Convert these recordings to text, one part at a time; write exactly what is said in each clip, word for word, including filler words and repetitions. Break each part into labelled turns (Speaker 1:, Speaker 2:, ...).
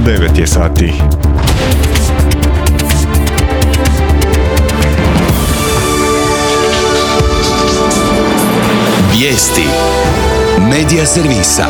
Speaker 1: devet je sati.
Speaker 2: Vijesti Medija servisa.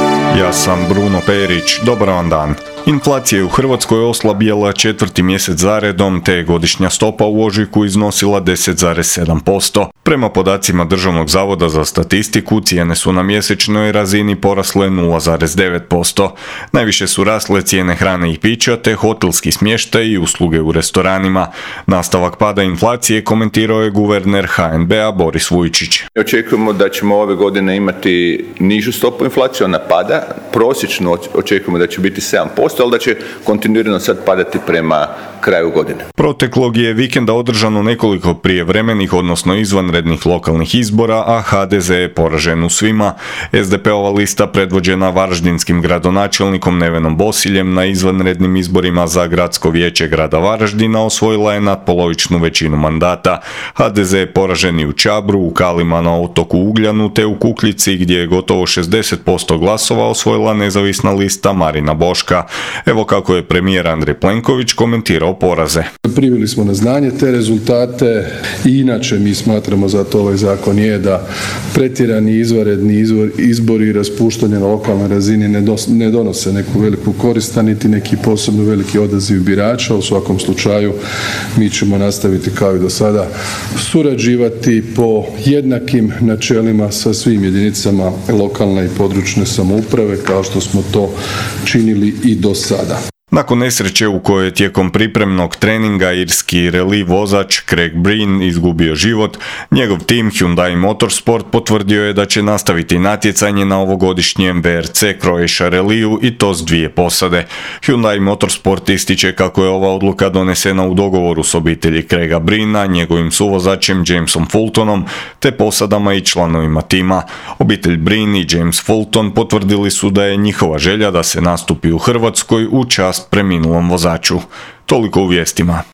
Speaker 1: Ja sam Bruno Perić, dobar vam dan. Inflacija je u Hrvatskoj oslabjela četvrti mjesec zaredom, te je godišnja stopa u ožujku iznosila deset zarez sedam posto. Prema podacima Državnog zavoda za statistiku, cijene su na mjesečnoj razini porasle nula zarez devet posto. Najviše su rasle cijene hrane i pića, te hotelski smještaj i usluge u restoranima. Nastavak pada inflacije komentirao je guverner H N B-a Boris Vujčić.
Speaker 3: Očekujemo da ćemo ove godine imati nižu stopu inflacije, ona pada. Prosječno očekujemo da će biti sedam posto, ali da će kontinuirano sad padati prema kraju godine.
Speaker 1: Proteklog je vikenda održano nekoliko prijevremenih, odnosno izvanrednih lokalnih izbora, a H D Z je poražen u svima. S D P-ova lista predvođena varaždinskim gradonačelnikom Nevenom Bosiljem na izvanrednim izborima za gradsko vijeće grada Varaždina osvojila je nadpolovičnu većinu mandata. H D Z je poražen i u Čabru, u Kalima na otoku Ugljanu te u Kukljici, gdje je gotovo šezdeset posto glasova osvojila nezavisna lista Marina Boška. Evo kako je premijer Andrej Plenković komentirao poraze.
Speaker 4: Primili smo na znanje te rezultate i inače mi smatramo, zato ovaj zakon je, da pretjerani izvanredni izbor, izbori i raspuštanje na lokalnoj razini ne, dos, ne donose neku veliku korist, niti neki posebno veliki odaziv birača. U svakom slučaju mi ćemo nastaviti kao i do sada surađivati po jednakim načelima sa svim jedinicama lokalne i područne samouprave, kao što smo to činili i do sada.
Speaker 1: Nakon nesreće u kojoj je tijekom pripremnog treninga irski reli vozač Craig Breen izgubio život, njegov tim Hyundai Motorsport potvrdio je da će nastaviti natjecanje na ovogodišnjem V R C Croatia reliju i to s dvije posade. Hyundai Motorsport ističe kako je ova odluka donesena u dogovoru s obitelji Craiga Breena, njegovim suvozačem Jamesom Fultonom, te posadama i članovima tima. Obitelj Breen i James Fulton potvrdili su da je njihova želja da se nastupi u Hrvatskoj u čast preminulom vozaču. Toliko u vijestima.